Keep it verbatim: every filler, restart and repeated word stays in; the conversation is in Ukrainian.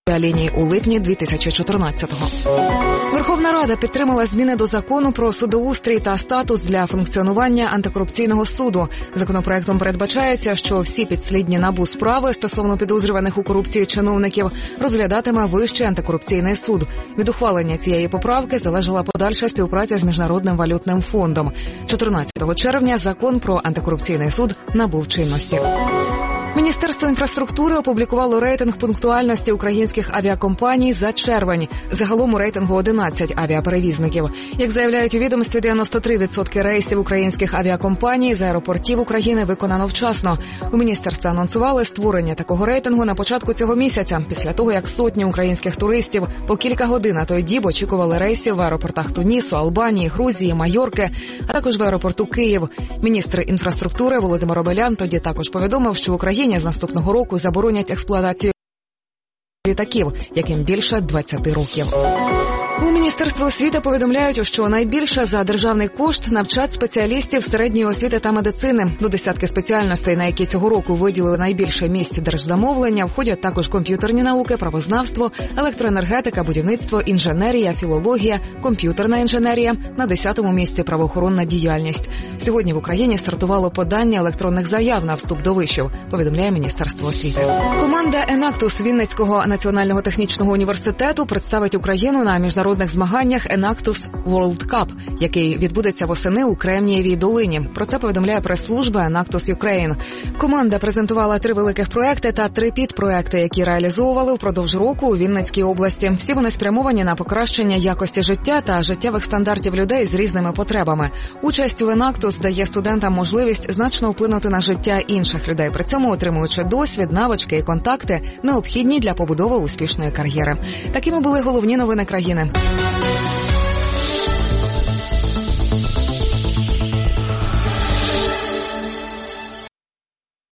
лінії у липні дві тисячі чотирнадцятого. Верховна Рада підтримала зміни до закону про судоустрій та статус для функціонування антикорупційного суду. Законопроектом передбачається, що всі підслідні НАБУ справи стосовно підозрюваних у корупції чиновників розглядатиме Вищий антикорупційний суд. Від ухвалення цієї поправки залежала подальша співпраця з Міжнародним валютним фондом. чотирнадцятого червня закон про антикорупційний суд набув чинності. Міністерство інфраструктури опублікувало рейтинг пунктуальності українських авіакомпаній за червень. Загалом у рейтингу одинадцять авіаперевізників. Як заявляють у відомстві, дев'яносто три відсотки рейсів українських авіакомпаній з аеропортів України виконано вчасно. У міністерстві анонсували створення такого рейтингу на початку цього місяця, після того, як сотні українських туристів по кілька годин на той діб очікували рейсів в аеропортах Тунісу, Албанії, Грузії, Майорки, а також в аеропорту Київ. Міністр інфраструктури Володимир Омелян тоді також повідомив, що в Україні з наступного року заборонять експлуатацію літаків, яким більше двадцяти років. У Міністерстві освіти повідомляють, що найбільше за державний кошт навчать спеціалістів середньої освіти та медицини. До десятки спеціальностей, на які цього року виділили найбільше місць держзамовлення, входять також комп'ютерні науки, правознавство, електроенергетика, будівництво, інженерія, філологія, комп'ютерна інженерія, на десятому місці правоохоронна діяльність. Сьогодні в Україні стартувало подання електронних заяв на вступ до вишів, повідомляє Міністерство освіти. Команда «Енактус» Вінницького національного технічного університету представить Україну на міжнародних змаганнях «Enactus World Cup», який відбудеться восени у Кремнієвій долині. Про це повідомляє прес-служба «Enactus Ukraine». Команда презентувала три великих проекти та три підпроекти, які реалізовували впродовж року у Вінницькій області. Всі вони спрямовані на покращення якості життя та життєвих стандартів людей з різними потребами. Участь у «Enactus» дає студентам можливість значно вплинути на життя інших людей, при цьому отримуючи досвід, навички і контакти, необхідні для побудови успішної кар'єри. Такими були головні новини країни.